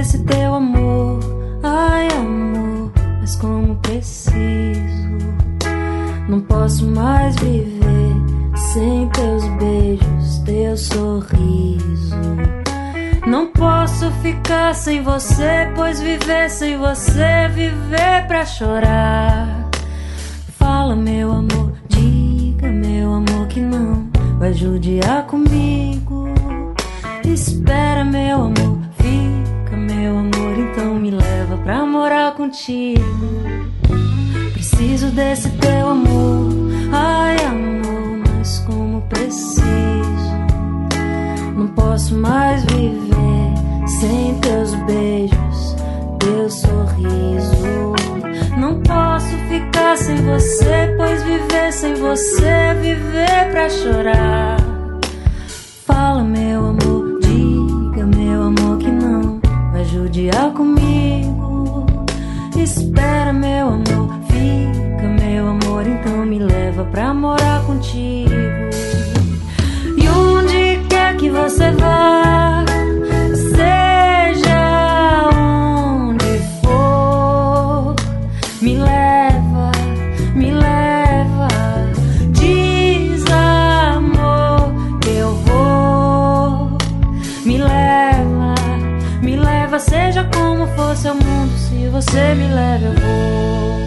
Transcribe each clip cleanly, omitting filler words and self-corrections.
desse teu amor, ai amor, mas como preciso. Não posso mais viver sem teus beijos, teu sorriso. Não posso ficar sem você, pois viver sem você é viver pra chorar. Fala, meu amor, diga, meu amor, que não vai judiar comigo. Espera, meu amor, fica, meu amor, então me leva pra morar contigo. Preciso desse teu amor, ai amor, mas como preciso. Não posso mais viver sem teus beijos, teu sorriso. Não posso ficar sem você, pois viver sem você é viver pra chorar. Fala, meu amor, diga, meu amor, que não vai judiar comigo. Espera, meu amor, fica, meu amor, então me leva pra morar contigo. E onde quer que você vá, seja onde for, me leva, me leva. Diz, amor, que eu vou. Me leva, seja como for seu mundo. Se você me leva, eu vou.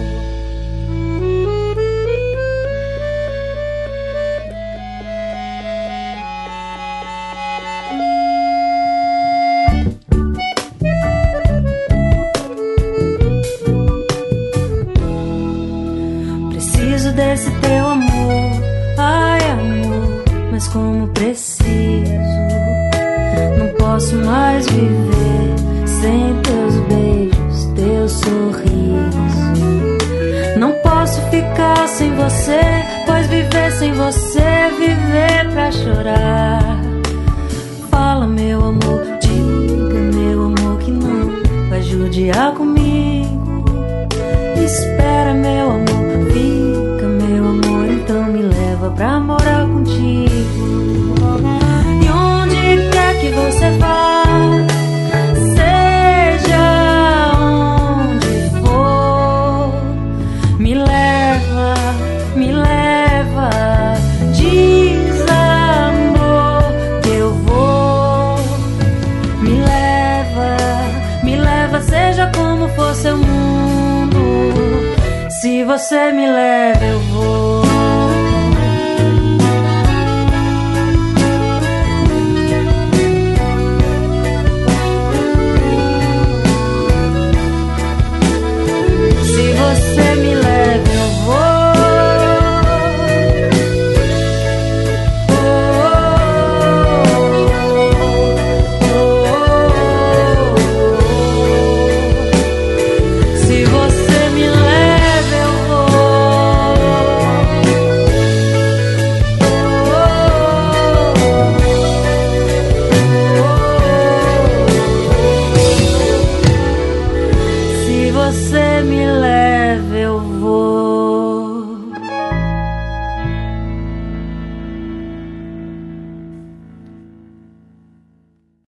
Preciso desse teu amor, ai amor, mas como preciso. Não posso mais viver sem teus beijos, teu sorriso. Não posso ficar sem você, pois viver sem você é viver pra chorar. Fala, meu amor, diga, meu amor, que não vai judiar comigo. Espera, meu amor, fica, meu amor, então me leva pra morar contigo. E onde quer que você vá, seja onde for, me leva, me leva. Diz, amor, que eu vou. Me leva, seja como for seu mundo. Se você me leva, eu vou.